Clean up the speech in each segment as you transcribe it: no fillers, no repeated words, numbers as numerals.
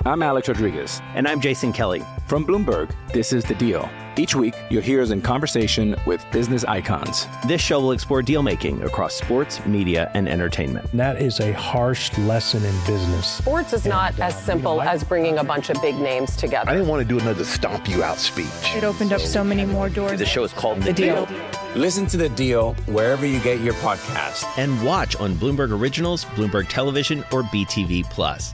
I'm Alex Rodriguez. And I'm Jason Kelly. From Bloomberg, this is The Deal. Each week, you'll hear us in conversation with business icons. This show will explore deal-making across sports, media, and entertainment. That is a harsh lesson in business. Sports is not as simple as bringing a bunch of big names together. I didn't want to do another stomp you out speech. It opened up so many more doors. The show is called The Deal. Listen to The Deal wherever you get your podcast. And watch on Bloomberg Originals, Bloomberg Television, or BTV+.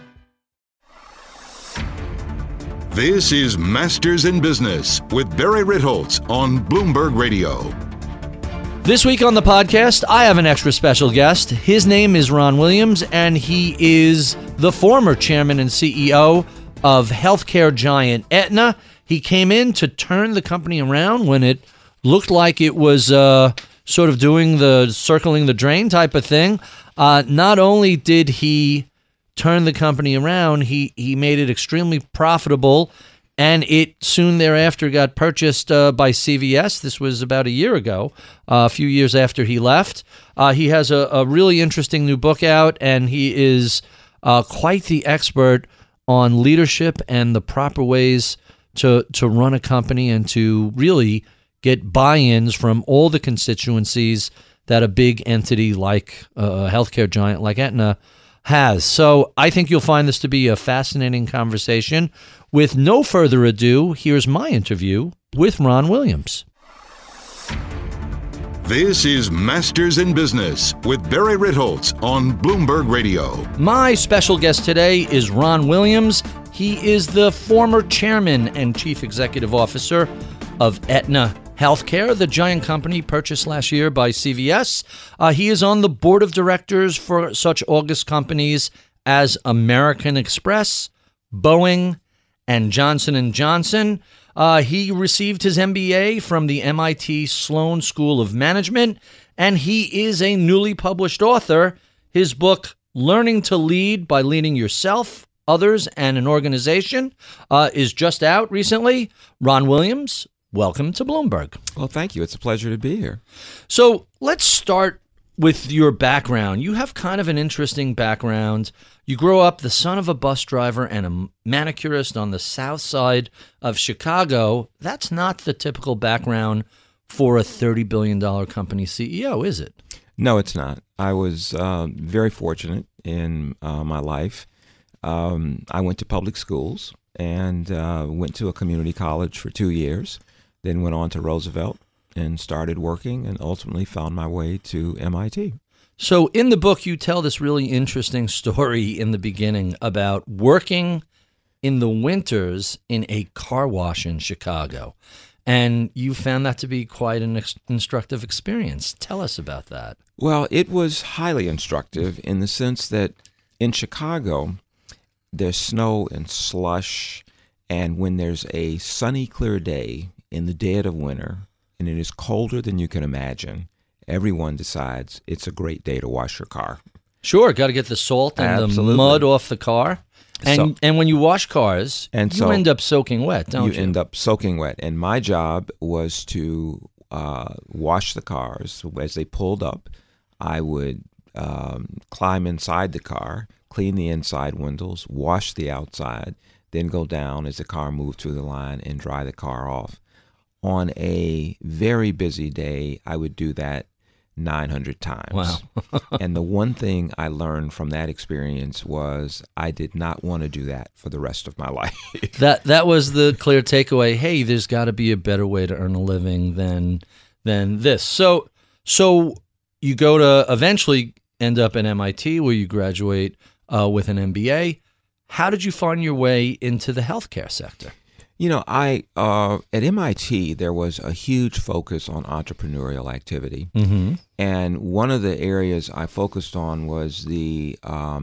This is Masters in Business with Barry Ritholtz on Bloomberg Radio. This week on the podcast, I have an extra special guest. His name is Ron Williams, and he is the former chairman and CEO of healthcare giant Aetna. He came in to turn the company around when it looked like it was sort of doing the circling the drain type of thing. Not only did he turn the company around, he made it extremely profitable, and it soon thereafter got purchased by CVS. This was about a year ago, a few years after he left. He has a really interesting new book out, and he is quite the expert on leadership and the proper ways to run a company and to really get buy-ins from all the constituencies that a big entity like a healthcare giant like Aetna has. So I think you'll find this to be a fascinating conversation. With no further ado, here's my interview with Ron Williams. This is Masters in Business with Barry Ritholtz on Bloomberg Radio. My special guest today is Ron Williams. He is the former chairman and chief executive officer of Aetna Healthcare, the giant company purchased last year by CVS. He is on the board of directors for such August companies as American Express, Boeing, and Johnson & Johnson. He received his MBA from the MIT Sloan School of Management, and he is a newly published author. His book, Learning to Lead by Leading Yourself, Others, and an Organization, is just out recently. Ron Williams, welcome to Bloomberg. Well, thank you. It's a pleasure to be here. So let's start with your background. You have kind of an interesting background. You grow up the son of a bus driver and a manicurist on the south side of Chicago. That's not the typical background for a $30 billion company CEO, is it? No, it's not. I was very fortunate in my life. I went to public schools and went to a community college for 2 years. Then went on to Roosevelt and started working and ultimately found my way to MIT. So in the book, you tell this really interesting story in the beginning about working in the winters in a car wash in Chicago. And you found that to be quite an instructive experience. Tell us about that. Well, it was highly instructive in the sense that in Chicago, there's snow and slush. And when there's a sunny, clear day in the dead of winter, and it is colder than you can imagine, everyone decides it's a great day to wash your car. Sure, got to get the salt and Absolutely. the mud off the car. And when you wash cars, you end up soaking wet, don't you? You end up soaking wet. And my job was to wash the cars. As they pulled up, I would climb inside the car, clean the inside windows, wash the outside, then go down as the car moved through the line and dry the car off. On a very busy day, I would do that 900 times. Wow. And the one thing I learned from that experience was I did not want to do that for the rest of my life. That was the clear takeaway. Hey, there's got to be a better way to earn a living than this. So you go to eventually end up at MIT where you graduate with an MBA. How did you find your way into the healthcare sector? You know, at MIT, there was a huge focus on entrepreneurial activity. Mm-hmm. And one of the areas I focused on was the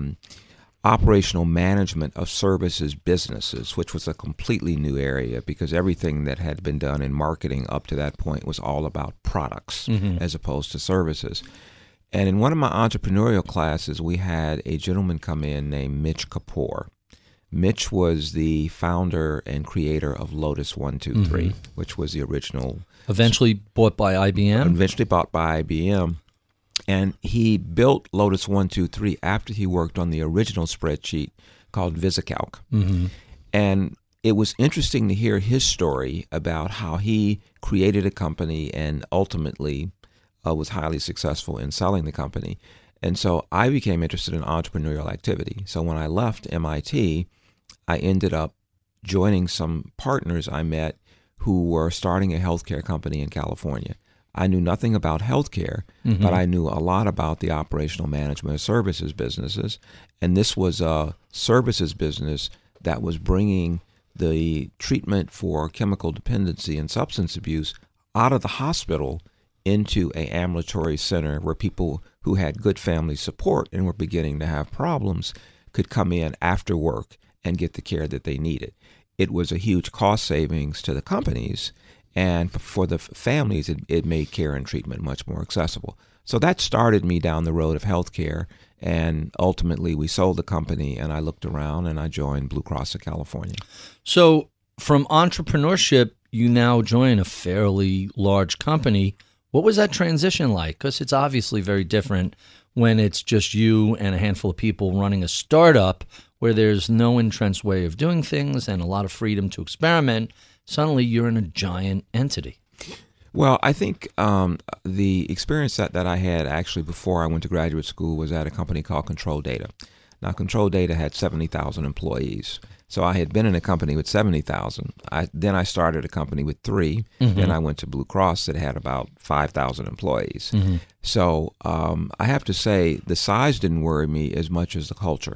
operational management of services businesses, which was a completely new area because everything that had been done in marketing up to that point was all about products as opposed to services. And in one of my entrepreneurial classes, we had a gentleman come in named Mitch Kapor. Mitch was the founder and creator of Lotus 1-2-3, which was the original. Eventually bought by IBM? Eventually bought by IBM. And he built Lotus 1-2-3 after he worked on the original spreadsheet called VisiCalc. And it was interesting to hear his story about how he created a company and ultimately was highly successful in selling the company. And so I became interested in entrepreneurial activity. So when I left MIT, I ended up joining some partners I met who were starting a healthcare company in California. I knew nothing about healthcare, but I knew a lot about the operational management of services businesses. And this was a services business that was bringing the treatment for chemical dependency and substance abuse out of the hospital into an ambulatory center where people who had good family support and were beginning to have problems could come in after work and get the care that they needed. It was a huge cost savings to the companies, and for the families, it made care and treatment much more accessible. So that started me down the road of healthcare, and ultimately we sold the company, and I looked around and I joined Blue Cross of California. So from entrepreneurship, you now join a fairly large company. What was that transition like? Because it's obviously very different when it's just you and a handful of people running a startup where there's no entrenched way of doing things and a lot of freedom to experiment. Suddenly you're in a giant entity. Well, I think the experience that I had actually before I went to graduate school was at a company called Control Data. Now, Control Data had 70,000 employees. So I had been in a company with 70,000. Then I started a company with 3. Then I went to Blue Cross that had about 5,000 employees. So I have to say the size didn't worry me as much as the culture.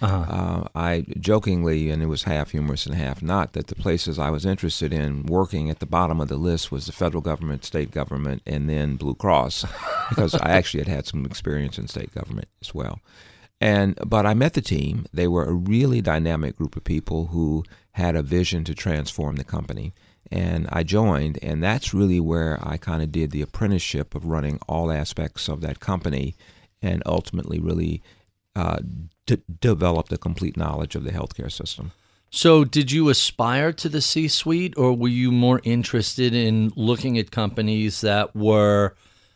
I jokingly, and it was half humorous and half not, that the places I was interested in working at the bottom of the list was the federal government, state government, and then Blue Cross, because I actually had some experience in state government as well. But I met the team. They were a really dynamic group of people who had a vision to transform the company. And I joined, and that's really where I kind of did the apprenticeship of running all aspects of that company and ultimately really developed a complete knowledge of the healthcare system. So did you aspire to the C-suite, or were you more interested in looking at companies that were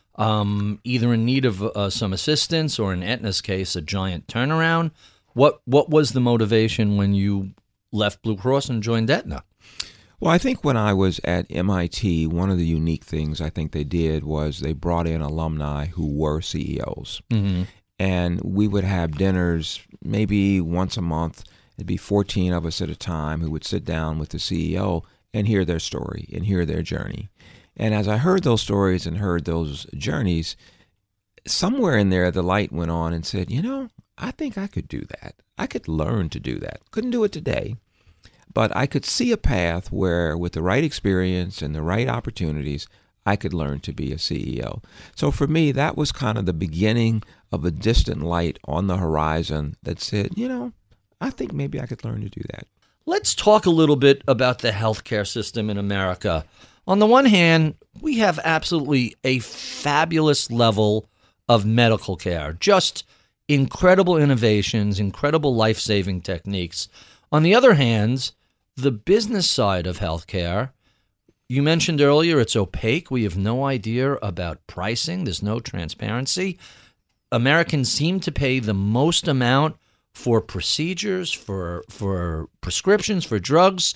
either in need of some assistance or, in Aetna's case, a giant turnaround? What was the motivation when you left Blue Cross and joined Aetna? Well, I think when I was at MIT, one of the unique things I think they did was they brought in alumni who were CEOs. And we would have dinners maybe once a month. It'd be 14 of us at a time who would sit down with the CEO and hear their story and hear their journey. And as I heard those stories and heard those journeys, somewhere in there the light went on and said, I think I could do that. I could learn to do that. Couldn't do it today, but I could see a path where with the right experience and the right opportunities, I could learn to be a CEO. So for me, that was kind of the beginning of a distant light on the horizon that said, I think maybe I could learn to do that. Let's talk a little bit about the healthcare system in America. On the one hand, we have absolutely a fabulous level of medical care, just incredible innovations, incredible life-saving techniques. On the other hand, the business side of healthcare, you mentioned earlier, it's opaque. We have no idea about pricing. There's no transparency. Americans seem to pay the most amount for procedures, for prescriptions, for drugs.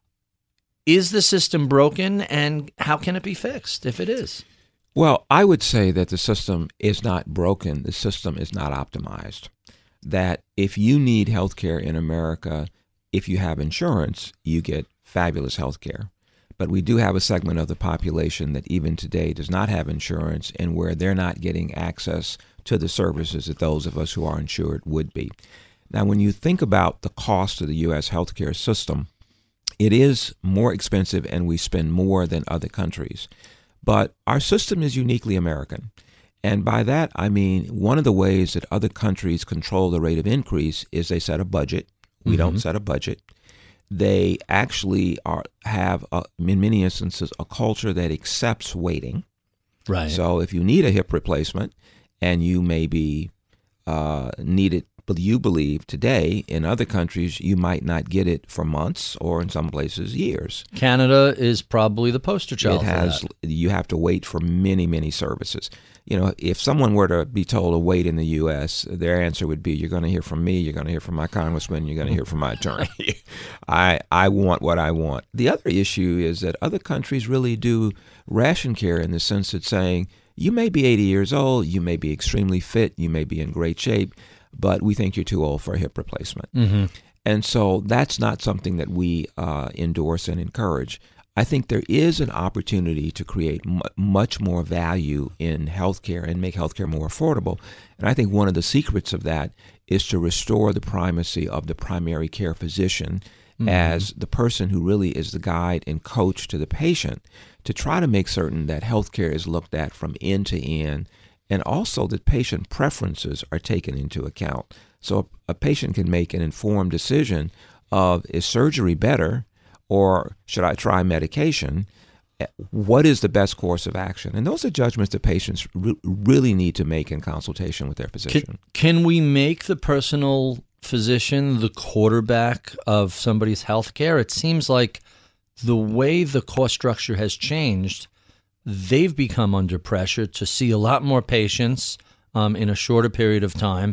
Is the system broken, and how can it be fixed if it is? Well, I would say that the system is not broken. The system is not optimized. That if you need health care in America, if you have insurance, you get fabulous health care. But we do have a segment of the population that even today does not have insurance and where they're not getting access to the services that those of us who are insured would be. Now, when you think about the cost of the U.S. healthcare system, it is more expensive and we spend more than other countries. But our system is uniquely American. And by that, I mean, one of the ways that other countries control the rate of increase is they set a budget. We don't set a budget. They actually have, in many instances, a culture that accepts waiting. Right. So if you need a hip replacement and you maybe need it you believe today in other countries you might not get it for months or in some places years. Canada is probably the poster child. You have to wait for many, many services. If someone were to be told to wait in the U.S., their answer would be, you're going to hear from me, you're going to hear from my congressman, you're going to hear from my attorney. I want what I want. The other issue is that other countries really do ration care in the sense that saying, you may be 80 years old, you may be extremely fit, you may be in great shape, but we think you're too old for a hip replacement. Mm-hmm. And so that's not something that we endorse and encourage. I think there is an opportunity to create much more value in healthcare and make healthcare more affordable. And I think one of the secrets of that is to restore the primacy of the primary care physician as the person who really is the guide and coach to the patient, to try to make certain that healthcare is looked at from end to end, and also that patient preferences are taken into account. So a patient can make an informed decision of, is surgery better or should I try medication? What is the best course of action? And those are judgments that patients really need to make in consultation with their physician. Can we make the personal physician the quarterback of somebody's health care? It seems like the way the cost structure has changed, they've become under pressure to see a lot more patients in a shorter period of time.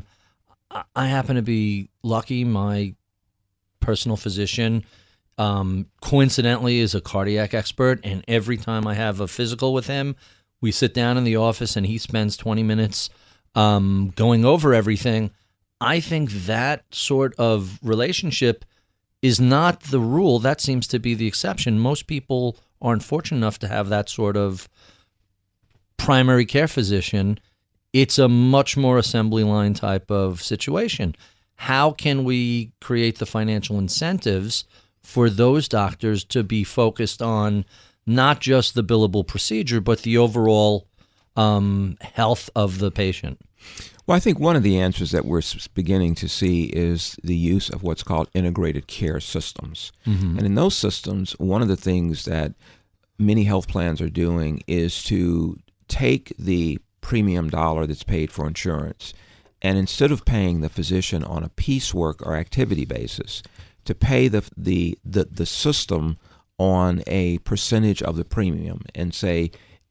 I happen to be lucky. My personal physician coincidentally is a cardiac expert, and every time I have a physical with him, we sit down in the office and he spends 20 minutes going over everything. I think that sort of relationship is not the rule. That seems to be the exception. Most people aren't fortunate enough to have that sort of primary care physician. It's a much more assembly line type of situation. How can we create the financial incentives for those doctors to be focused on not just the billable procedure, but the overall health of the patient? Well, I think one of the answers that we're beginning to see is the use of what's called integrated care systems. Mm-hmm. And in those systems, one of the things that many health plans are doing is to take the premium dollar that's paid for insurance, and instead of paying the physician on a piecework or activity basis, to pay the system on a percentage of the premium, and say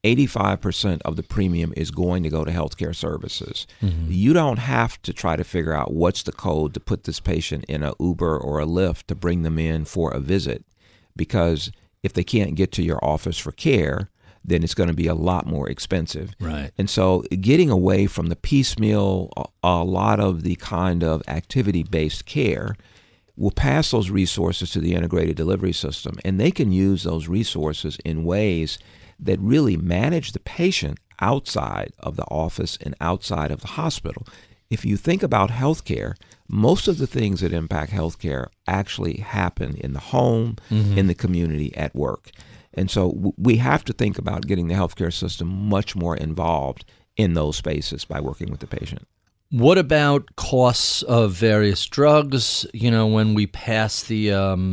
85% of the premium is going to go to healthcare services. Mm-hmm. You don't have to try to figure out what's the code to put this patient in an Uber or a Lyft to bring them in for a visit, because if they can't get to your office for care, then it's going to be a lot more expensive. Right. And so getting away from the piecemeal, a lot of the kind of activity-based care, will pass those resources to the integrated delivery system, and they can use those resources in ways that really manage the patient outside of the office and outside of the hospital. If you think about healthcare, most of the things that impact healthcare actually happen in the home, mm-hmm. in the community, at work. And so we have to think about getting the healthcare system much more involved in those spaces by working with the patient. What about costs of various drugs? You know, when we pass the,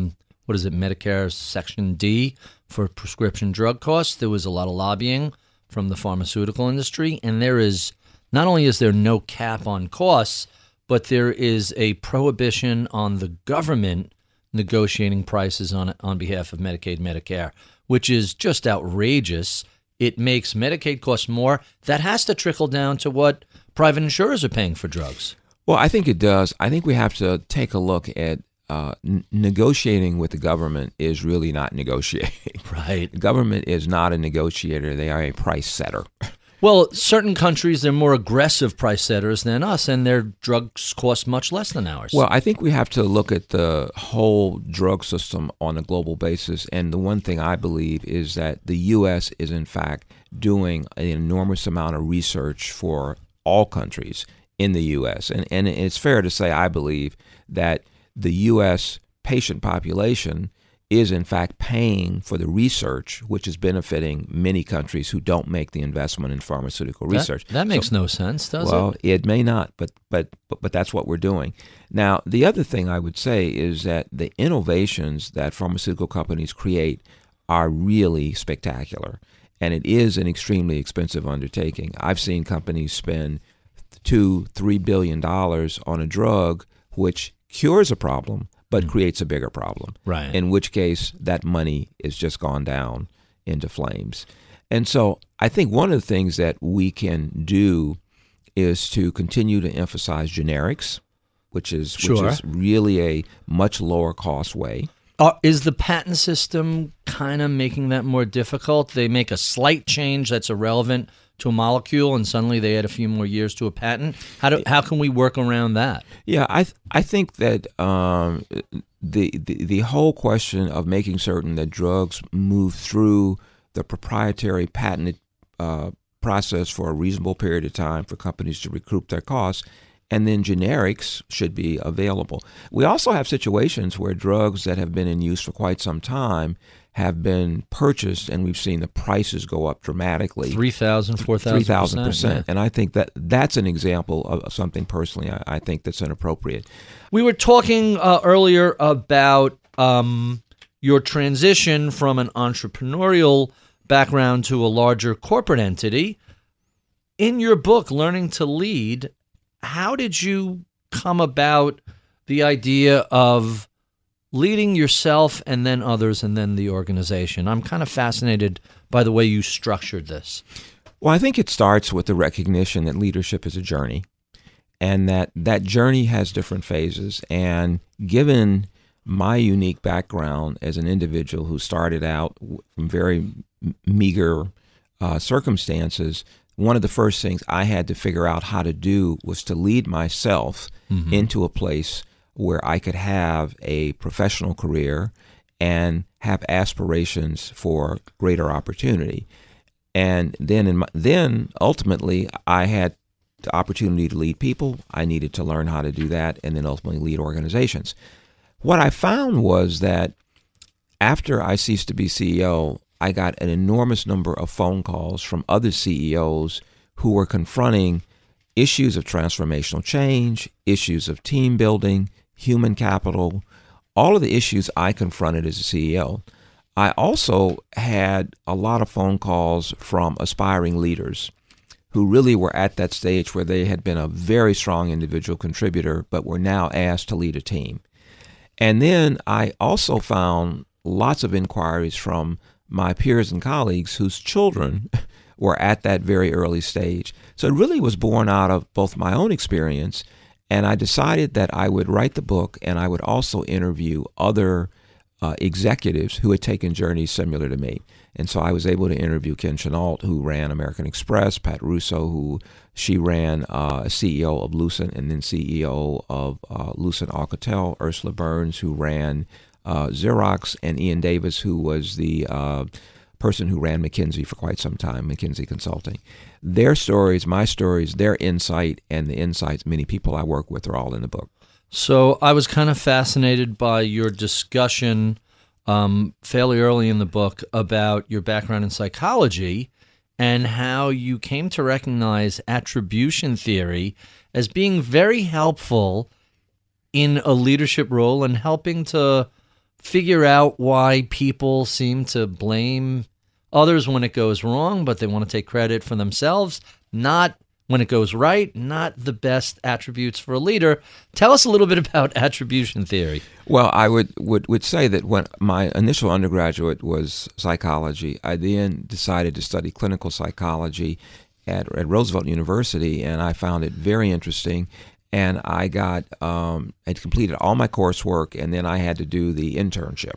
Medicare Section D for prescription drug costs, there was a lot of lobbying from the pharmaceutical industry. And there is, not only is there no cap on costs, but there is a prohibition on the government negotiating prices on behalf of Medicaid, Medicare, which is just outrageous. It makes Medicaid cost more. That has to trickle down to what private insurers are paying for drugs. Well, I think it does. I think we have to take a look at negotiating with the government is really not negotiating. Right. The government is not a negotiator. They are a price setter. Well, certain countries, they're more aggressive price setters than us, and their drugs cost much less than ours. Well, I think we have to look at the whole drug system on a global basis. And the one thing I believe is that the U.S. is, in fact, doing an enormous amount of research for all countries in the U.S. And it's fair to say, I believe, that the U.S. patient population is in fact paying for the research, which is benefiting many countries who don't make the investment in pharmaceutical research. That makes no sense, does it? Well, it may not, but that's what we're doing. Now, the other thing I would say is that the innovations that pharmaceutical companies create are really spectacular, and it is an extremely expensive undertaking. I've seen companies spend $2-3 billion on a drug which cures a problem but creates a bigger problem. Right. In which case, that money is just gone down into flames. And so I think one of the things that we can do is to continue to emphasize generics, which is really a much lower cost way. Is the patent system kind of making that more difficult? They make a slight change that's irrelevant to a molecule, and suddenly they add a few more years to a patent. How can we work around that? Yeah, I think that the whole question of making certain that drugs move through the proprietary patented process for a reasonable period of time for companies to recoup their costs, and then generics should be available. We also have situations where drugs that have been in use for quite some time have been purchased, and we've seen the prices go up dramatically. 3,000, 4,000%. 3,000%. Yeah. And I think that that's an example of something personally I think that's inappropriate. We were talking earlier about your transition from an entrepreneurial background to a larger corporate entity. In your book, Learning to Lead, how did you come about the idea of leading yourself and then others and then the organization? I'm kind of fascinated by the way you structured this. Well, I think it starts with the recognition that leadership is a journey, and that journey has different phases. And given my unique background as an individual who started out from very meager circumstances, one of the first things I had to figure out how to do was to lead myself into a place where I could have a professional career and have aspirations for greater opportunity. And then ultimately, I had the opportunity to lead people. I needed to learn how to do that, and then ultimately lead organizations. What I found was that after I ceased to be CEO, I got an enormous number of phone calls from other CEOs who were confronting issues of transformational change, issues of team building, human capital, all of the issues I confronted as a CEO. I also had a lot of phone calls from aspiring leaders who really were at that stage where they had been a very strong individual contributor, but were now asked to lead a team. And then I also found lots of inquiries from my peers and colleagues whose children were at that very early stage. So it really was born out of both my own experience, and I decided that I would write the book, and I would also interview other executives who had taken journeys similar to me. And so I was able to interview Ken Chenault, who ran American Express, Pat Russo, she ran CEO of Lucent and then CEO of Lucent Alcatel, Ursula Burns, who ran Xerox, and Ian Davis, who was the person who ran McKinsey for quite some time, McKinsey Consulting. Their stories, my stories, their insight, and the insights many people I work with are all in the book. So I was kind of fascinated by your discussion fairly early in the book about your background in psychology and how you came to recognize attribution theory as being very helpful in a leadership role and helping to figure out why people seem to blame others when it goes wrong, but they want to take credit for themselves, not when it goes right, not the best attributes for a leader. Tell us a little bit about attribution theory. Well, I would say that when my initial undergraduate was psychology, I then decided to study clinical psychology at Roosevelt University, and I found it very interesting. And I had completed all my coursework, and then I had to do the internship.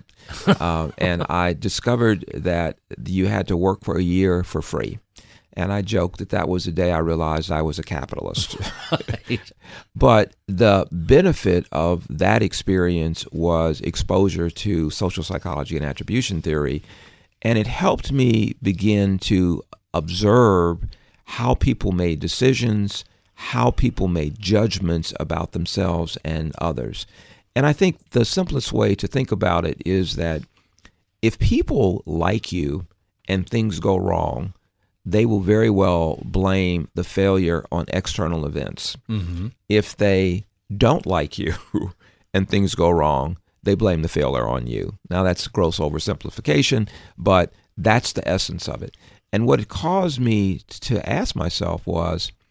And I discovered that you had to work for a year for free. And I joked that was the day I realized I was a capitalist. Right. But the benefit of that experience was exposure to social psychology and attribution theory. And it helped me begin to observe how people made decisions, how people made judgments about themselves and others. And I think the simplest way to think about it is that if people like you and things go wrong, they will very well blame the failure on external events. Mm-hmm. If they don't like you and things go wrong, they blame the failure on you. Now, that's gross oversimplification, but that's the essence of it. And what it caused me to ask myself was,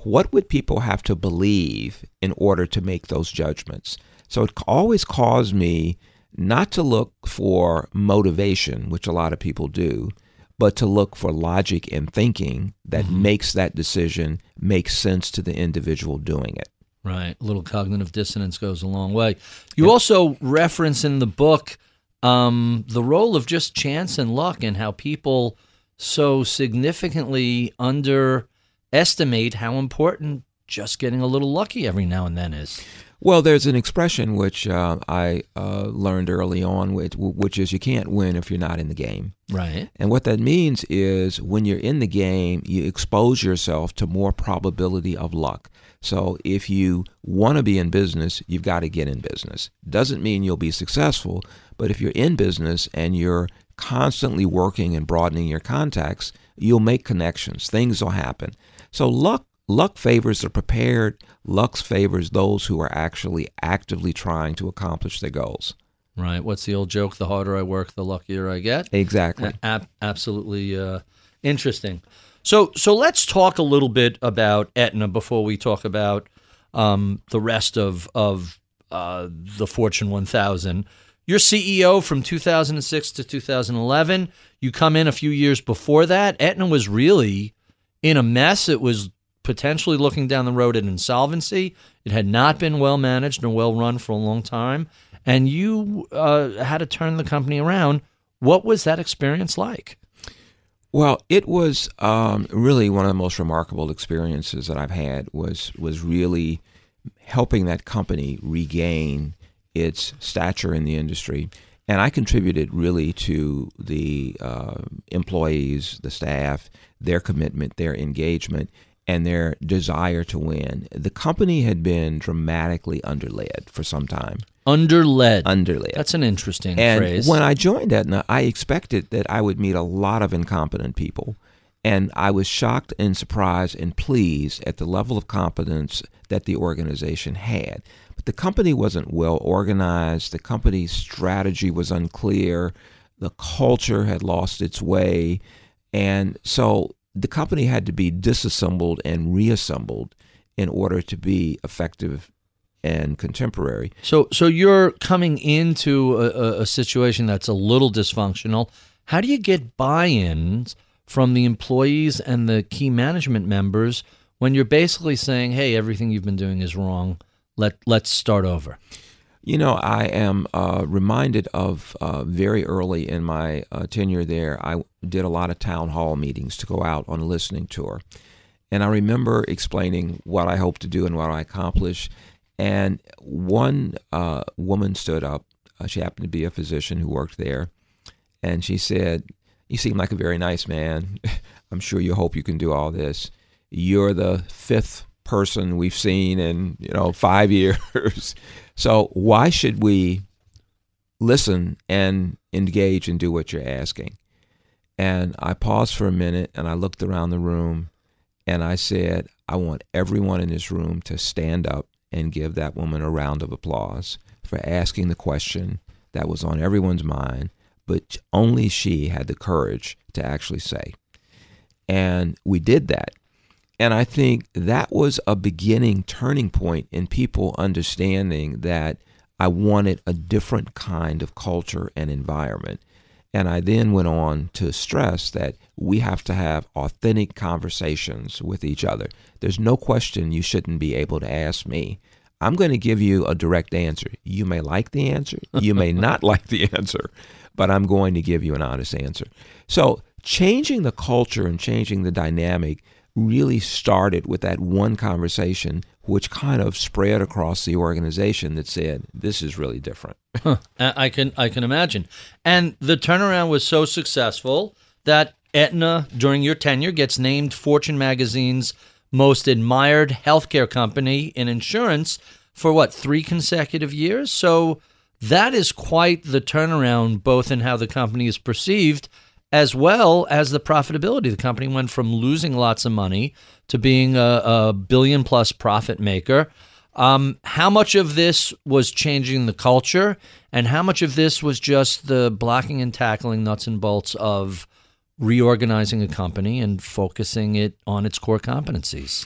what would people have to believe in order to make those judgments? So it always caused me not to look for motivation, which a lot of people do, but to look for logic and thinking that makes that decision make sense to the individual doing it. Right. A little cognitive dissonance goes a long way. You also reference in the book the role of just chance and luck and how people so significantly underestimate how important just getting a little lucky every now and then is. Well, there's an expression which I learned early on, which is you can't win if you're not in the game. Right. And what that means is when you're in the game, you expose yourself to more probability of luck. So if you want to be in business, you've got to get in business. Doesn't mean you'll be successful, but if you're in business and you're constantly working and broadening your contacts, you'll make connections. Things will happen. So luck favors the prepared. Luck favors those who are actually actively trying to accomplish their goals. Right. What's the old joke? The harder I work, the luckier I get. Exactly. Absolutely interesting. So let's talk a little bit about Aetna before we talk about the rest of the Fortune 1000. You're CEO from 2006 to 2011. You come in a few years before that. Aetna was really in a mess. It was potentially looking down the road at insolvency. It had not been well managed or well run for a long time. And you had to turn the company around. What was that experience like? Well, it was really one of the most remarkable experiences that I've had was really helping that company regain its stature in the industry. And I contributed really to the employees, the staff, their commitment, their engagement, and their desire to win. The company had been dramatically underled for some time. Underled. That's an interesting And phrase. when I joined Aetna, I expected that I would meet a lot of incompetent people. And I was shocked and surprised and pleased at the level of competence that the organization had. But the company wasn't well organized. The company's strategy was unclear. The culture had lost its way. And so the company had to be disassembled and reassembled in order to be effective and contemporary. So you're coming into a situation that's a little dysfunctional. How do you get buy-ins from the employees and the key management members when you're basically saying, hey, everything you've been doing is wrong, let's start over? You know, I am reminded of very early in my tenure there, I did a lot of town hall meetings to go out on a listening tour. And I remember explaining what I hope to do and what I accomplish. And one woman stood up. She happened to be a physician who worked there. And she said, "You seem like a very nice man. I'm sure you hope you can do all this. You're the fifth person we've seen in 5 years. So why should we listen and engage and do what you're asking?" And I paused for a minute and I looked around the room and I said, I want everyone in this room to stand up and give that woman a round of applause for asking the question that was on everyone's mind, but only she had the courage to actually say. And we did that. And I think that was a beginning turning point in people understanding that I wanted a different kind of culture and environment. And I then went on to stress that we have to have authentic conversations with each other. There's no question you shouldn't be able to ask me. I'm going to give you a direct answer. You may like the answer. You may not like the answer, but I'm going to give you an honest answer. So changing the culture and changing the dynamic really started with that one conversation, which kind of spread across the organization that said, this is really different. I can imagine. And the turnaround was so successful that Aetna, during your tenure, gets named Fortune magazine's most admired healthcare company in insurance for 3 consecutive years? So that is quite the turnaround, both in how the company is perceived as well as the profitability. The company went from losing lots of money to being a billion-plus profit maker. How much of this was changing the culture, and how much of this was just the blocking and tackling nuts and bolts of reorganizing a company and focusing it on its core competencies?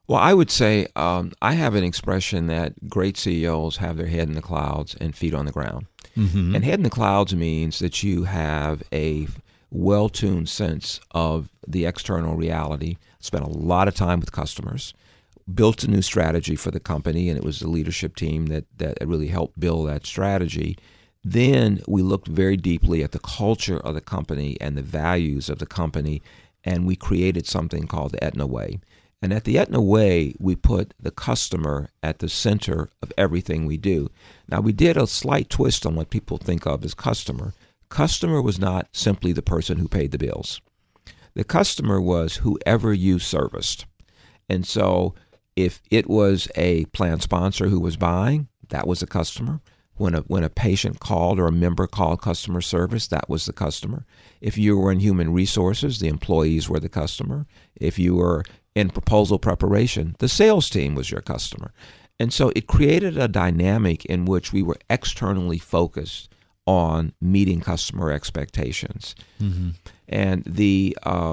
Well, I would say I have an expression that great CEOs have their head in the clouds and feet on the ground. Mm-hmm. And head in the clouds means that you have a well-tuned sense of the external reality, spent a lot of time with customers, built a new strategy for the company, and it was the leadership team that really helped build that strategy. Then we looked very deeply at the culture of the company and the values of the company, and we created something called the Aetna Way. And at the Aetna Way, we put the customer at the center of everything we do. Now, we did a slight twist on what people think of as customer. Customer was not simply the person who paid the bills. The customer was whoever you serviced. And so if it was a plan sponsor who was buying, that was a customer. When a patient called or a member called customer service, that was the customer. If you were in human resources, the employees were the customer. If you were in proposal preparation, the sales team was your customer. And so it created a dynamic in which we were externally focused on meeting customer expectations. Mm-hmm. And the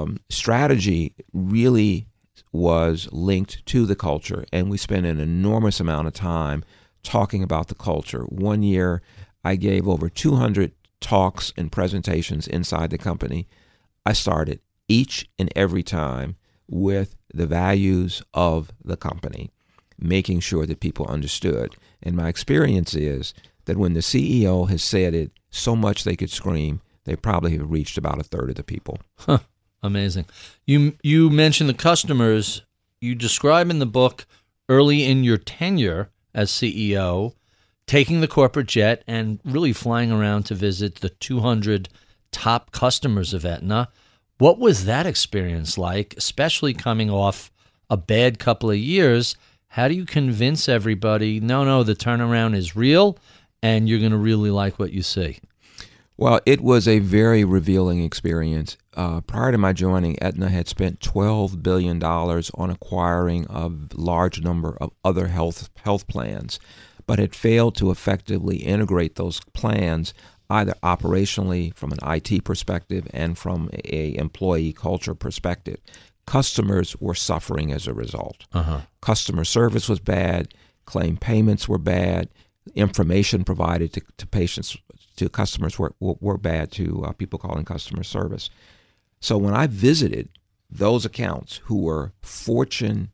strategy really was linked to the culture, and we spent an enormous amount of time talking about the culture. One year, I gave over 200 talks and presentations inside the company. I started each and every time with the values of the company, making sure that people understood. And my experience is that when the CEO has said it so much they could scream, they probably have reached about a third of the people. Huh. Amazing. You mentioned the customers. You describe in the book early in your tenure as CEO, taking the corporate jet and really flying around to visit the 200 top customers of Aetna. What was that experience like, especially coming off a bad couple of years? How do you convince everybody, no, the turnaround is real and you're going to really like what you see? Well, it was a very revealing experience. Prior to my joining, Aetna had spent $12 billion on acquiring a large number of other health plans, but had failed to effectively integrate those plans either operationally from an IT perspective and from a employee culture perspective. Customers were suffering as a result. Uh-huh. Customer service was bad, claim payments were bad, information provided to patients, to customers were bad, to people calling customer service. So when I visited those accounts who were Fortune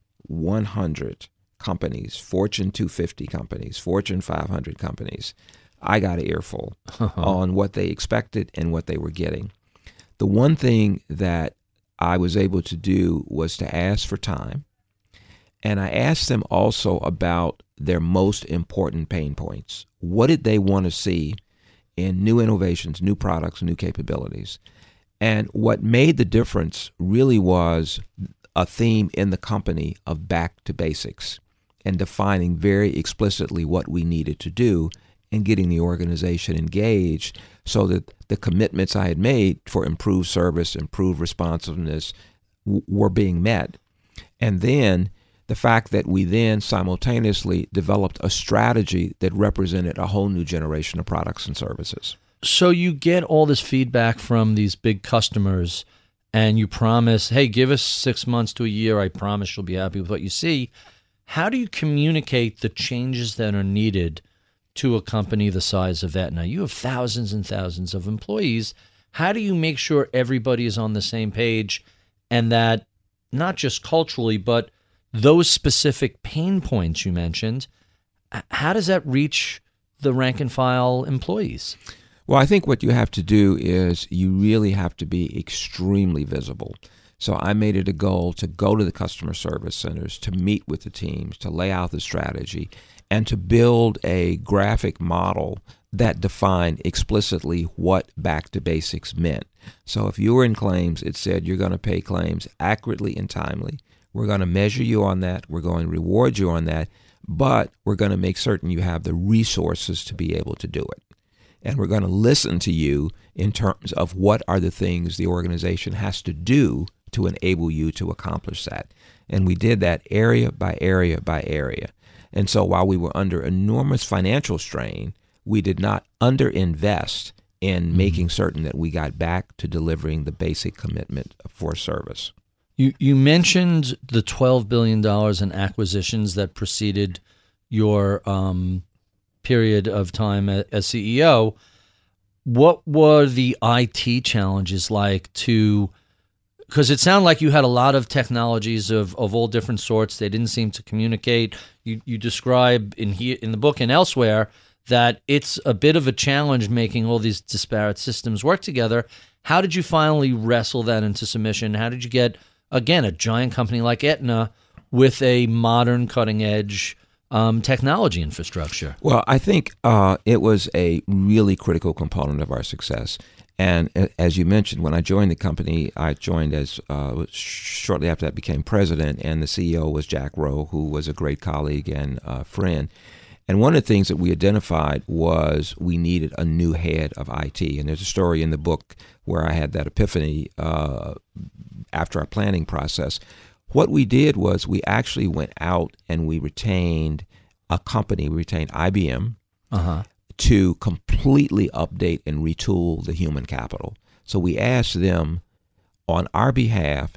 100 companies, Fortune 250 companies, Fortune 500 companies, I got an earful on what they expected and what they were getting. The one thing that I was able to do was to ask for time, and I asked them also about their most important pain points. What did they want to see in new innovations, new products, new capabilities? And what made the difference really was a theme in the company of back to basics and defining very explicitly what we needed to do and getting the organization engaged so that the commitments I had made for improved service, improved responsiveness were being met. And then the fact that we then simultaneously developed a strategy that represented a whole new generation of products and services. So you get all this feedback from these big customers and you promise, hey, give us 6 months to a year. I promise you'll be happy with what you see. How do you communicate the changes that are needed to a company the size of Aetna? You have thousands and thousands of employees. How do you make sure everybody is on the same page and that not just culturally, but those specific pain points you mentioned, how does that reach the rank and file employees? Well, I think what you have to do is you really have to be extremely visible. So I made it a goal to go to the customer service centers, to meet with the teams, to lay out the strategy, and to build a graphic model that defined explicitly what back to basics meant. So if you were in claims, it said you're going to pay claims accurately and timely. We're going to measure you on that. We're going to reward you on that. But we're going to make certain you have the resources to be able to do it. And we're going to listen to you in terms of what are the things the organization has to do to enable you to accomplish that. And we did that area by area by area. And so while we were under enormous financial strain, we did not underinvest in making certain that we got back to delivering the basic commitment for service. You mentioned the $12 billion in acquisitions that preceded your period of time as CEO. What were the IT challenges like because it sounded like you had a lot of technologies of all different sorts. They didn't seem to communicate. You describe in the book and elsewhere that it's a bit of a challenge making all these disparate systems work together. How did you finally wrestle that into submission? How did you get, again, a giant company like Aetna with a modern, cutting-edge technology infrastructure? Well, I think it was a really critical component of our success. And as you mentioned, when I joined the company, I joined as shortly after that became president, and the CEO was Jack Rowe, who was a great colleague and friend. And one of the things that we identified was we needed a new head of IT. And there's a story in the book where I had that epiphany after our planning process. What we did was we actually went out and we retained a company, we retained IBM, to completely update and retool the human capital. So we asked them on our behalf,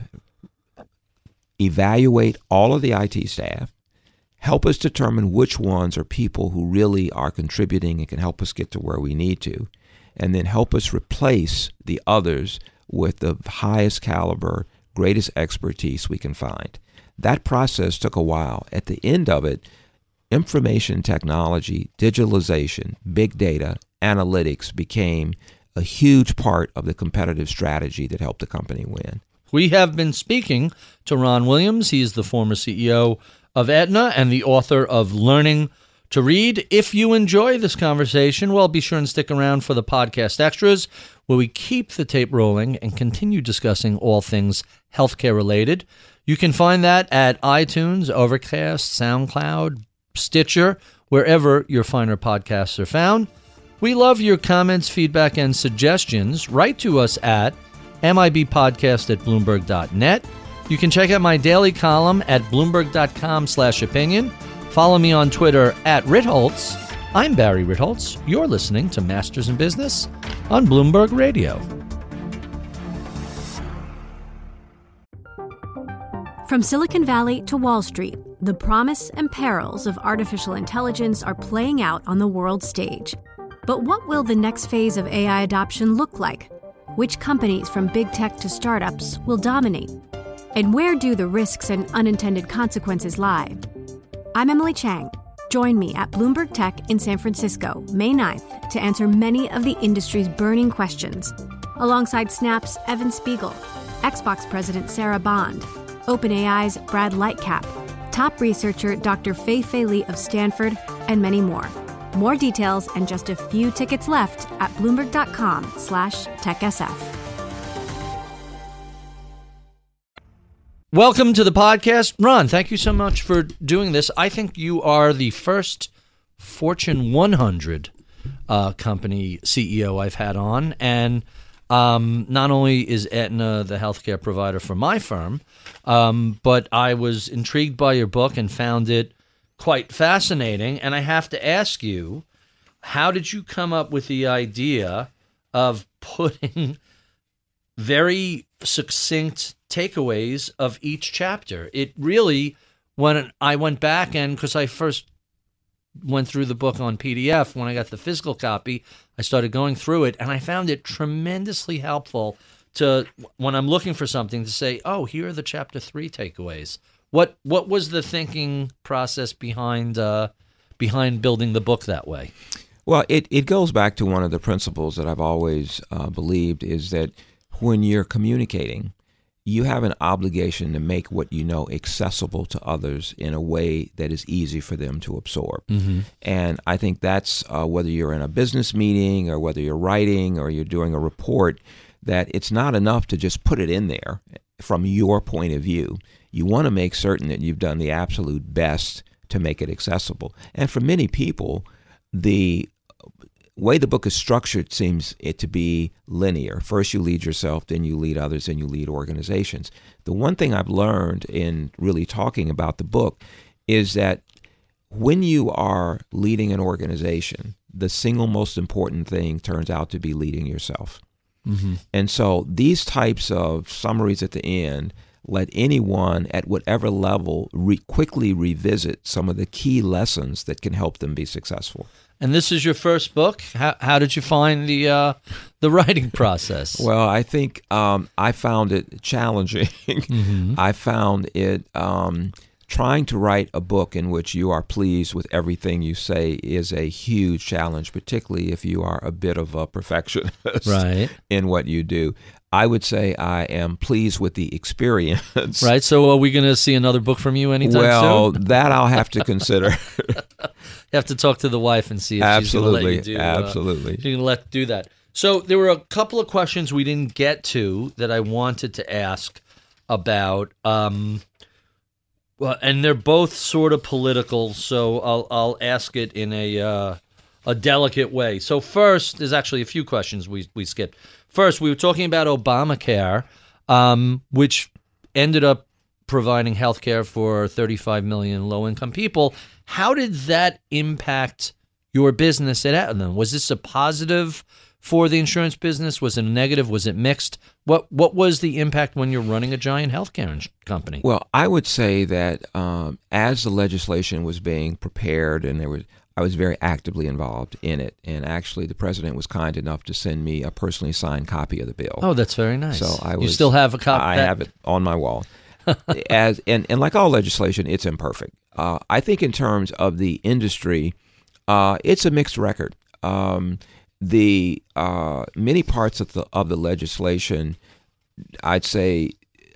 evaluate all of the IT staff, help us determine which ones are people who really are contributing and can help us get to where we need to, and then help us replace the others with the highest caliber, greatest expertise we can find. That process took a while. At the end of it, information technology, digitalization, big data, analytics became a huge part of the competitive strategy that helped the company win. We have been speaking to Ron Williams. He is the former CEO of Aetna and the author of Learning to Read. If you enjoy this conversation, well, be sure and stick around for the podcast extras, where we keep the tape rolling and continue discussing all things healthcare related. You can find that at iTunes, Overcast, SoundCloud, Stitcher, wherever your finer podcasts are found. We love your comments, feedback, and suggestions. Write to us at mibpodcast@bloomberg.net. You can check out my daily column at bloomberg.com/opinion. Follow me on Twitter at Ritholtz. I'm Barry Ritholtz. You're listening to Masters in Business on Bloomberg Radio. From Silicon Valley to Wall Street, the promise and perils of artificial intelligence are playing out on the world stage. But what will the next phase of AI adoption look like? Which companies, from big tech to startups, will dominate? And where do the risks and unintended consequences lie? I'm Emily Chang. Join me at Bloomberg Tech in San Francisco, May 9th, to answer many of the industry's burning questions, alongside Snap's Evan Spiegel, Xbox President Sarah Bond, OpenAI's Brad Lightcap, top researcher Dr. Fei Li of Stanford, and many more. More details and just a few tickets left at Bloomberg.com/TechSF. Welcome to the podcast. Ron, thank you so much for doing this. I think you are the first Fortune 100 company CEO I've had on. And not only is Aetna the healthcare provider for my firm, but I was intrigued by your book and found it quite fascinating. And I have to ask you, how did you come up with the idea of putting very succinct takeaways of each chapter? It really, when I went back, and because I first went through the book on PDF, when I got the physical copy, I started going through it, and I found it tremendously helpful to, when I'm looking for something, to say, oh, here are the chapter 3 takeaways. What was the thinking process behind building the book that way? Well, it goes back to one of the principles that I've always believed, is that when you're communicating, you have an obligation to make what you know accessible to others in a way that is easy for them to absorb. Mm-hmm. And I think that's whether you're in a business meeting or whether you're writing or you're doing a report, that it's not enough to just put it in there from your point of view. You want to make certain that you've done the absolute best to make it accessible. And for many people, the way the book is structured seems it to be linear. First you lead yourself, then you lead others, then you lead organizations. The one thing I've learned in really talking about the book is that when you are leading an organization, the single most important thing turns out to be leading yourself. Mm-hmm. And so these types of summaries at the end let anyone at whatever level quickly revisit some of the key lessons that can help them be successful. And this is your first book. How did you find the writing process? Well, I think I found it challenging. Mm-hmm. I found it trying to write a book in which you are pleased with everything you say is a huge challenge, particularly if you are a bit of a perfectionist in what you do. I would say I am pleased with the experience. Right. So are we going to see another book from you anytime soon? Well, that I'll have to consider. You have to talk to the wife and see if she's going to let you do Absolutely. She's going to let do that. So there were a couple of questions we didn't get to that I wanted to ask about. Well, and they're both sort of political, so I'll ask it in a delicate way. So first, there's actually a few questions we skipped. First, we were talking about Obamacare, which ended up providing health care for 35 million low-income people. How did that impact your business at Aetna? Was this a positive for the insurance business? Was it a negative? Was it mixed? What was the impact when you're running a giant healthcare company? Well, I would say that as the legislation was being prepared, and I was very actively involved in it, and actually the president was kind enough to send me a personally signed copy of the bill. Oh, that's very nice. So you still have a copy? I have it on my wall. And like all legislation, it's imperfect. I think in terms of the industry, it's a mixed record. The many parts of the legislation, I'd say,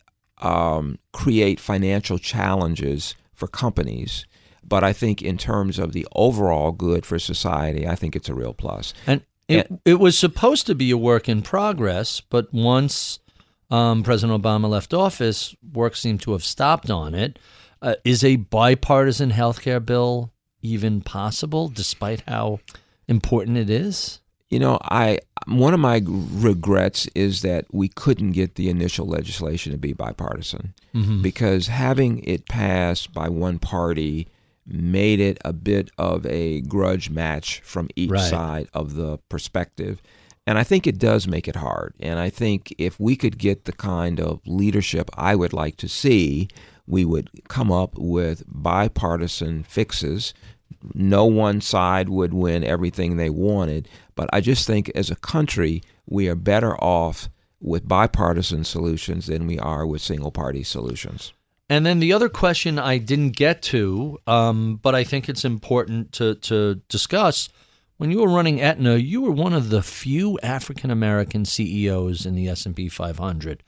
create financial challenges for companies. But I think in terms of the overall good for society, I think it's a real plus. And it was supposed to be a work in progress, but once President Obama left office, work seemed to have stopped on it. Is a bipartisan health care bill even possible, despite how important it is? You know, one of my regrets is that we couldn't get the initial legislation to be bipartisan, because having it passed by one party made it a bit of a grudge match from each side of the perspective. And I think it does make it hard. And I think if we could get the kind of leadership I would like to see, we would come up with bipartisan fixes. No one side would win everything they wanted. But I just think as a country, we are better off with bipartisan solutions than we are with single-party solutions. And then the other question I didn't get to, but I think it's important to discuss, when you were running Aetna, you were one of the few African-American CEOs in the S&P 500.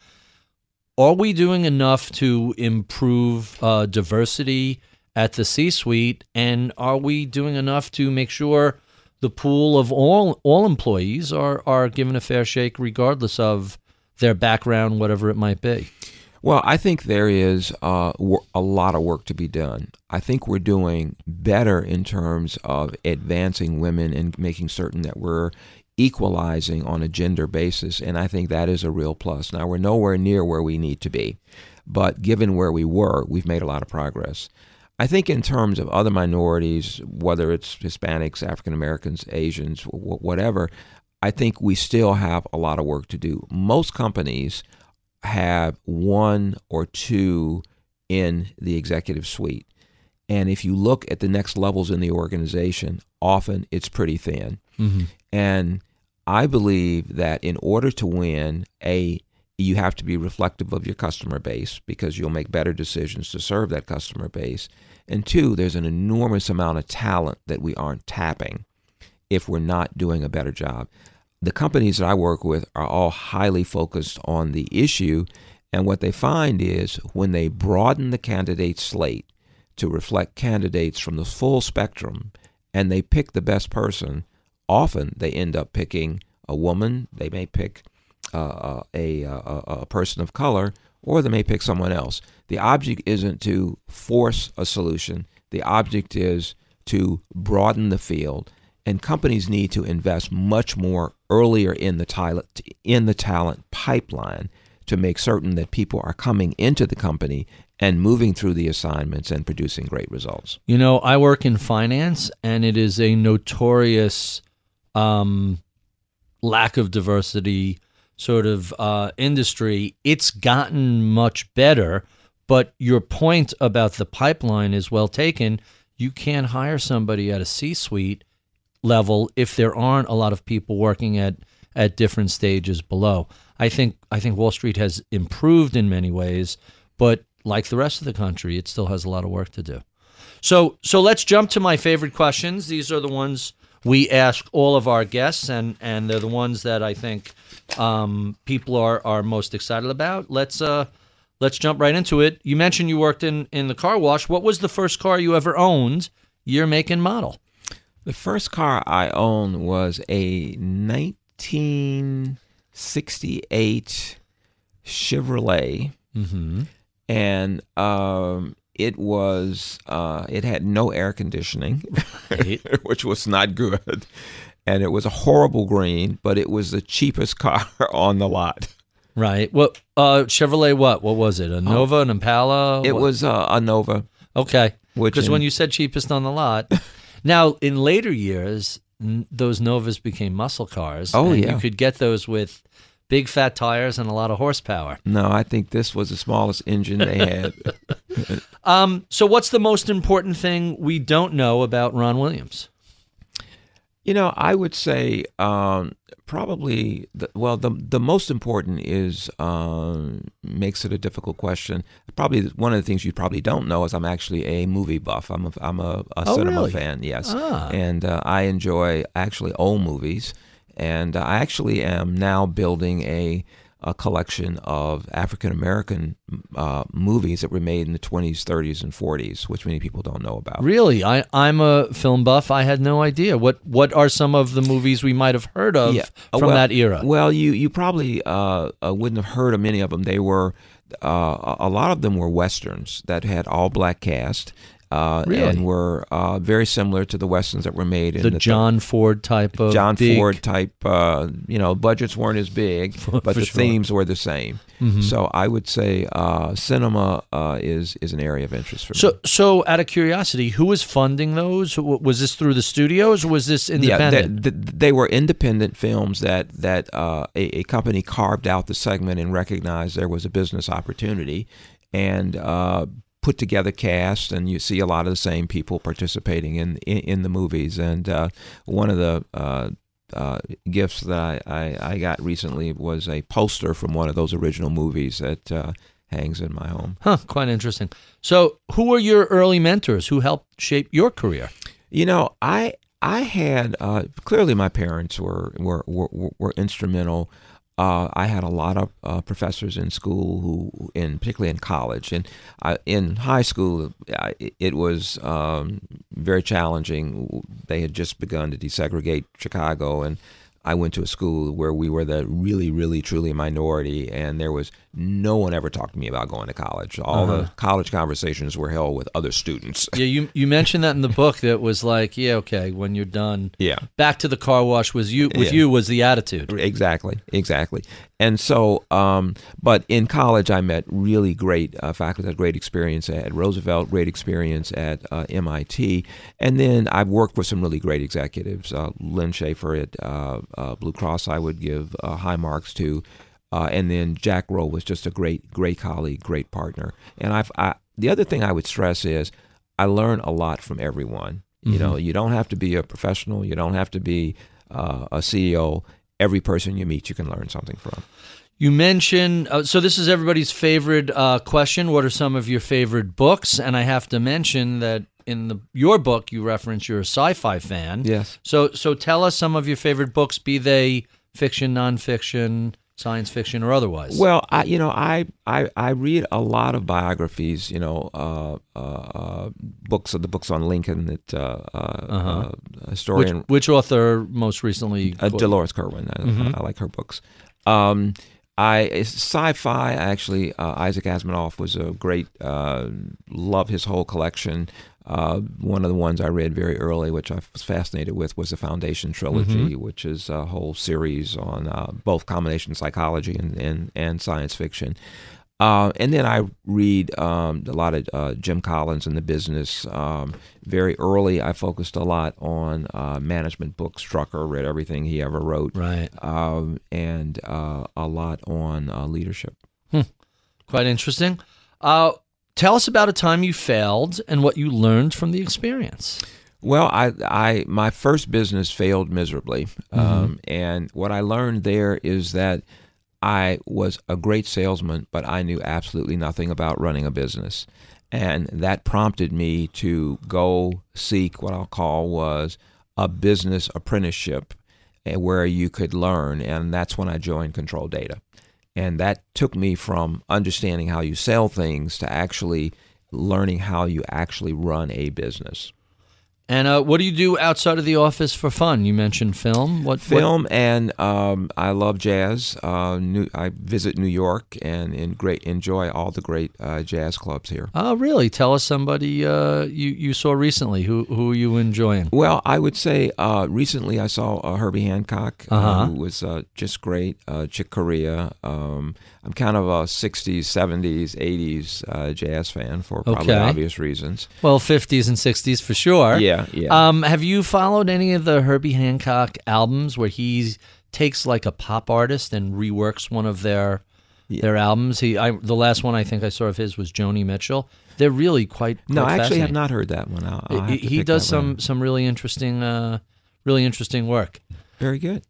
Are we doing enough to improve diversity at the C-suite, and are we doing enough to make sure the pool of all employees are given a fair shake regardless of their background, whatever it might be? Well, I think there is a lot of work to be done. I think we're doing better in terms of advancing women and making certain that we're equalizing on a gender basis, and I think that is a real plus. Now, we're nowhere near where we need to be, but given where we were, we've made a lot of progress. I think in terms of other minorities, whether it's Hispanics, African Americans, Asians, whatever, I think we still have a lot of work to do. Most companies have one or two in the executive suite. And if you look at the next levels in the organization, often it's pretty thin. And I believe that in order to win, you have to be reflective of your customer base, because you'll make better decisions to serve that customer base. And two, there's an enormous amount of talent that we aren't tapping if we're not doing a better job. The companies that I work with are all highly focused on the issue, and what they find is when they broaden the candidate slate to reflect candidates from the full spectrum and they pick the best person, often they end up picking a woman, they may pick a person of color, or they may pick someone else. The object isn't to force a solution. The object is to broaden the field. And companies need to invest much more earlier in the talent pipeline to make certain that people are coming into the company and moving through the assignments and producing great results. You know, I work in finance, and it is a notorious lack of diversity sort of industry, it's gotten much better. But your point about the pipeline is well taken. You can't hire somebody at a C-suite level if there aren't a lot of people working at different stages below. I think Wall Street has improved in many ways, but like the rest of the country, it still has a lot of work to do. So let's jump to my favorite questions. These are the ones we ask all of our guests, and they're the ones that I think people are most excited about. Let's jump right into it. You mentioned you worked in the car wash. What was the first car you ever owned, year, make, and model? The first car I owned was a 1968 Chevrolet, and it had no air conditioning, which was not good, and it was a horrible green, but it was the cheapest car on the lot. Right. What Chevrolet? What was it? A Nova, an Impala? It was a Nova. Okay. Because when you said cheapest on the lot, now in later years, those Novas became muscle cars. Oh, and yeah. You could get those with big fat tires and a lot of horsepower. No, I think this was the smallest engine they had. So what's the most important thing we don't know about Ron Williams? I would say probably, the most important is, makes it a difficult question. Probably one of the things you probably don't know is I'm actually a movie buff. I'm a cinema fan, yes. And I enjoy actually old movies. And I actually am now building a collection of African-American movies that were made in the 20s, 30s, and 40s, which many people don't know about. Really? I'm a film buff. I had no idea. What are some of the movies we might have heard of from that era? Well, you probably wouldn't have heard of many of them. They were, a lot of them were Westerns that had all-black cast. Really? And were very similar to the Westerns that were made in the John Ford type of Ford type. Budgets weren't as big, but the themes were the same. Mm-hmm. So I would say cinema is an area of interest for me. So out of curiosity, who was funding those? Was this through the studios, or was this independent? Yeah, they were independent films that a company carved out the segment and recognized there was a business opportunity, and put together cast, and you see a lot of the same people participating in the movies. And one of the gifts that I got recently was a poster from one of those original movies that hangs in my home. Quite interesting. So who were your early mentors? Who helped shape your career? I had clearly my parents were instrumental. I had a lot of professors in school particularly in college, and in high school, it was very challenging. They had just begun to desegregate Chicago, and I went to a school where we were the really, really, truly minority, and there was no one ever talked to me about going to college. All the college conversations were held with other students. Yeah, you mentioned that in the book. That was like, okay, when you're done, back to the car wash was you was the attitude. Exactly. And so, but in college, I met really great faculty. I had great experience at Roosevelt, great experience at MIT, and then I've worked with some really great executives. Lynn Schaefer at Blue Cross, I would give high marks to. And then Jack Rowe was just a great colleague, great partner. And the other thing I would stress is I learn a lot from everyone. Mm-hmm. You don't have to be a professional. You don't have to be a CEO. Every person you meet, you can learn something from. You mentioned, so this is everybody's favorite question. What are some of your favorite books? And I have to mention that in your book, you reference you're a sci-fi fan. Yes. So tell us some of your favorite books, be they fiction, nonfiction, science fiction, or otherwise. Well, I read a lot of biographies. Books on Lincoln that historian. Which author most recently? Dolores Kerwin. I like her books. Sci-fi. Actually, Isaac Asimov was a great. Love his whole collection. One of the ones I read very early, which I was fascinated with, was the Foundation Trilogy, which is a whole series on both combination psychology and science fiction. And then I read a lot of Jim Collins in the business. Very early, I focused a lot on management books. Strucker, read everything he ever wrote. Right. And a lot on leadership. Quite interesting. Tell us about a time you failed and what you learned from the experience. Well, my first business failed miserably. And what I learned there is that I was a great salesman, but I knew absolutely nothing about running a business. And that prompted me to go seek what I'll call was a business apprenticeship where you could learn. And that's when I joined Control Data. And that took me from understanding how you sell things to actually learning how you actually run a business. And what do you do outside of the office for fun? You mentioned film. Film, and I love jazz. I visit New York and enjoy all the great jazz clubs here. Oh, really? Tell us somebody you saw recently. Who are you enjoying? Well, I would say recently I saw Herbie Hancock, who was just great. Chick Corea. I'm kind of a 60s, 70s, 80s jazz fan for probably obvious reasons. Well, 50s and 60s for sure. Yeah. Have you followed any of the Herbie Hancock albums where he takes like a pop artist and reworks one of their albums? The last one I think I saw of his was Joni Mitchell. They're really quite No, I actually have not heard that one. He does some really interesting work. Very good.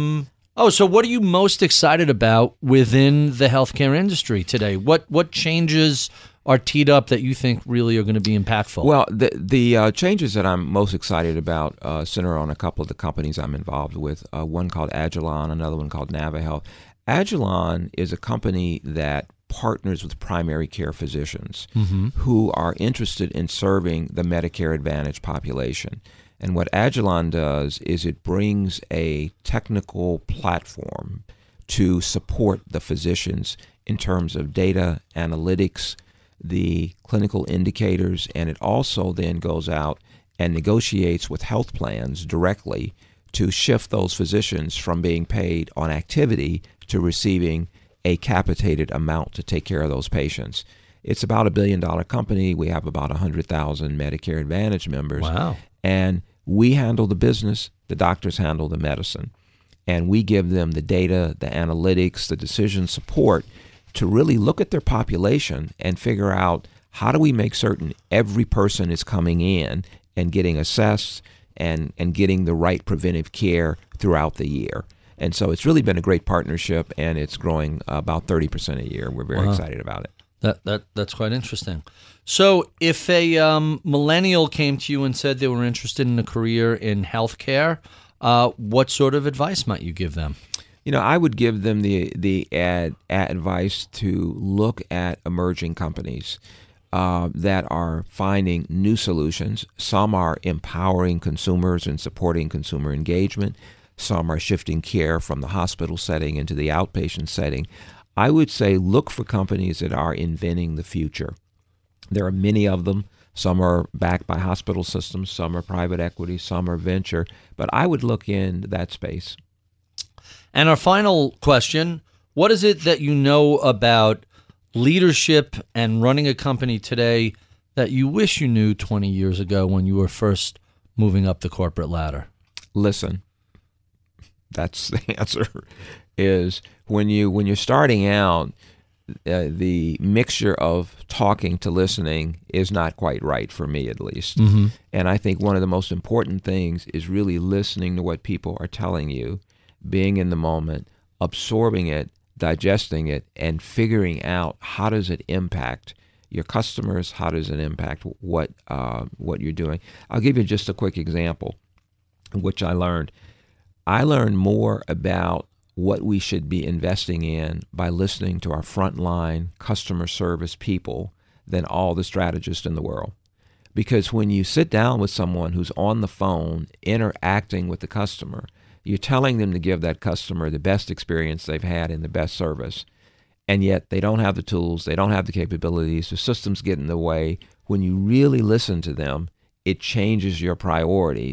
So what are you most excited about within the healthcare industry today? What changes are teed up that you think really are going to be impactful? Well, the changes that I'm most excited about center on a couple of the companies I'm involved with, one called Agilon, another one called NaviHealth. Agilon is a company that partners with primary care physicians who are interested in serving the Medicare Advantage population. And what Agilon does is it brings a technical platform to support the physicians in terms of data analytics, the clinical indicators, and it also then goes out and negotiates with health plans directly to shift those physicians from being paid on activity to receiving a capitated amount to take care of those patients. It's about $1 billion company. We have about 100,000 Medicare Advantage members. Wow. And we handle the business, the doctors handle the medicine. And we give them the data, the analytics, the decision support to really look at their population and figure out how do we make certain every person is coming in and getting assessed and getting the right preventive care throughout the year. And so it's really been a great partnership, and it's growing about 30% a year. We're very excited about it. That's quite interesting. So if a millennial came to you and said they were interested in a career in healthcare, what sort of advice might you give them? I would give them the advice to look at emerging companies that are finding new solutions. Some are empowering consumers and supporting consumer engagement. Some are shifting care from the hospital setting into the outpatient setting. I would say look for companies that are inventing the future. There are many of them. Some are backed by hospital systems, some are private equity, some are venture. But I would look in that space. And our final question, what is it that you know about leadership and running a company today that you wish you knew 20 years ago when you were first moving up the corporate ladder? Listen. That's the answer. Is when you're starting out, the mixture of talking to listening is not quite right for me, at least. And I think one of the most important things is really listening to what people are telling you, being in the moment, absorbing it, digesting it, and figuring out how does it impact your customers, how does it impact what you're doing. I'll give you just a quick example, which I learned. I learned more about what we should be investing in by listening to our frontline customer service people than all the strategists in the world. Because when you sit down with someone who's on the phone interacting with the customer, you're telling them to give that customer the best experience they've had and the best service. And yet they don't have the tools, they don't have the capabilities, the systems get in the way. When you really listen to them, it changes your priorities.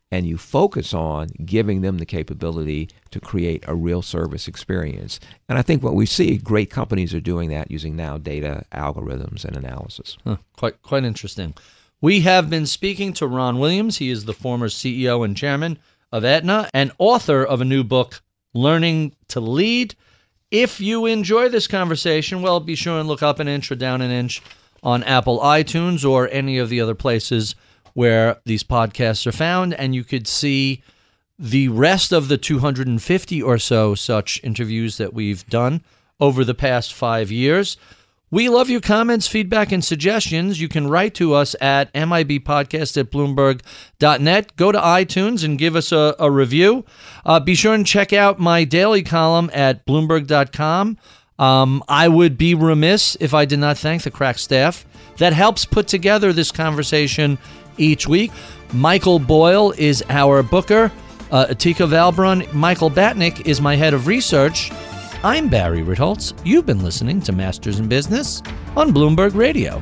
and you focus on giving them the capability to create a real service experience. And I think what we see, great companies are doing that using now data, algorithms, and analysis. Quite interesting. We have been speaking to Ron Williams. He is the former CEO and chairman of Aetna and author of a new book, Learning to Lead. If you enjoy this conversation, well, be sure and look up an inch or down an inch on Apple iTunes or any of the other places where these podcasts are found, and you could see the rest of the 250 or so such interviews that we've done over the past 5 years. We love your comments, feedback, and suggestions. You can write to us at mibpodcast@bloomberg.net. Go to iTunes and give us a review. Be sure and check out my daily column at bloomberg.com. I would be remiss if I did not thank the crack staff that helps put together this conversation each week. Michael Boyle is our booker. Atika Valbrun. Michael Batnick is my head of research. I'm Barry Ritholtz. You've been listening to Masters in Business on Bloomberg Radio.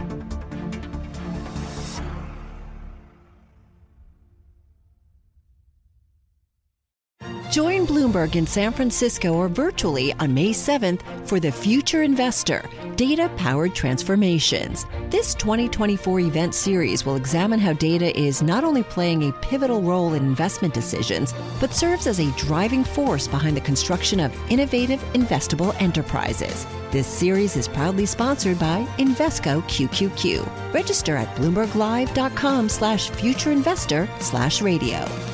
Join Bloomberg in San Francisco or virtually on May 7th for The Future Investor, Data-Powered Transformations. This 2024 event series will examine how data is not only playing a pivotal role in investment decisions, but serves as a driving force behind the construction of innovative, investable enterprises. This series is proudly sponsored by Invesco QQQ. Register at BloombergLive.com/futureinvestor/radio.